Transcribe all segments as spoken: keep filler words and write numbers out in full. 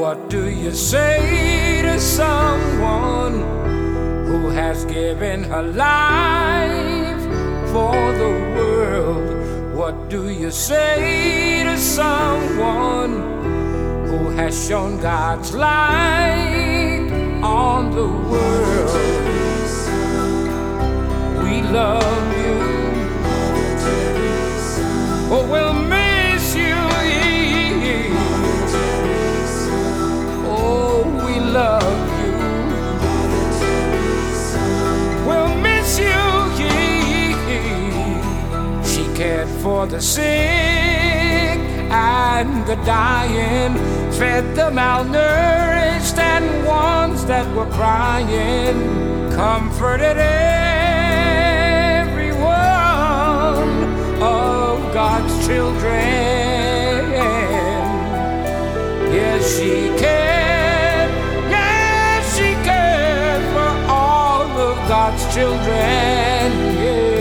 What do you say to someone who has given her life for the world? What do you say to someone who has shown God's light on the world? We love you. Oh, we'll miss you. Oh, we love you. We'll miss you. She cared for the sick and the dying, fed the malnourished and ones that were crying, comforted every one of God's children. Yes, she cared. Yes, she cared for all of God's children. Yeah.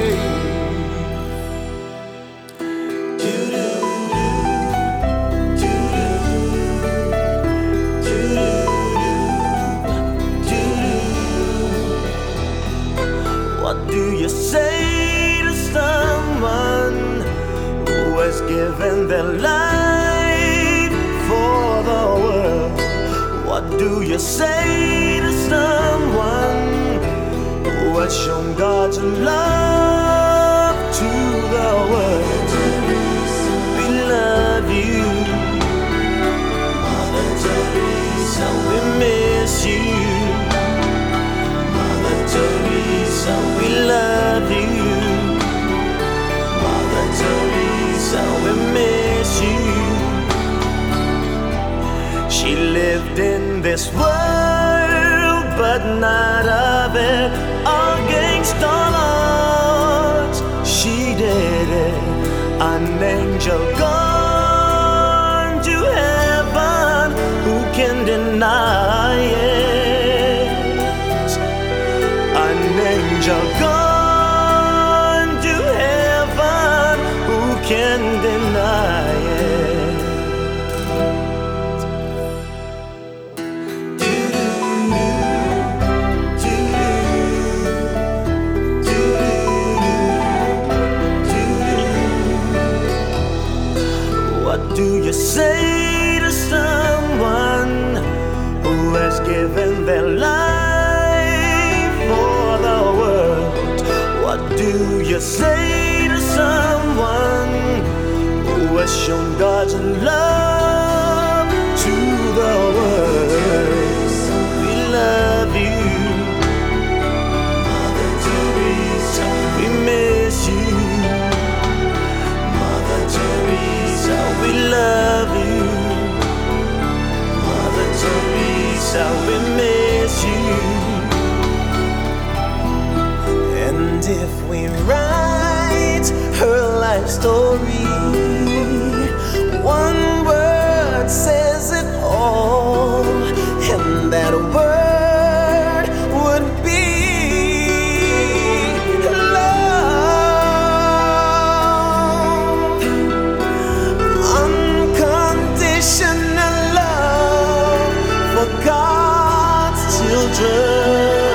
What do you say to someone who has given their life for the world? What do you say to someone who has shown God's love to the world? We love you, Mother Teresa, we miss you. Teresa, we love you. Mother Teresa, we miss you. She lived in this world, but not of it. Against all odds, she did it. An angel gone to heaven, who can deny it? Angel gone to heaven, who can deny it? What do you say to someone who has given their life? What do you say to someone who has shown God's love to the world? We love you, Mother Teresa, we miss you. Mother Teresa, we love you. Mother Teresa, we miss you. And if we write her life story, one word says it all, and that word would be love. Unconditional love for God's children.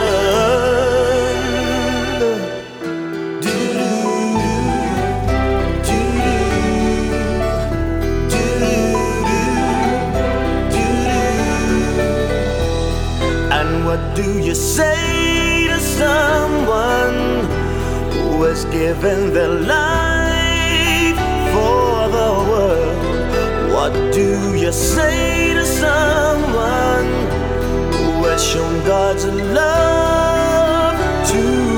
What do you say to someone who has given their life for the world? What do you say to someone who has shown God's love to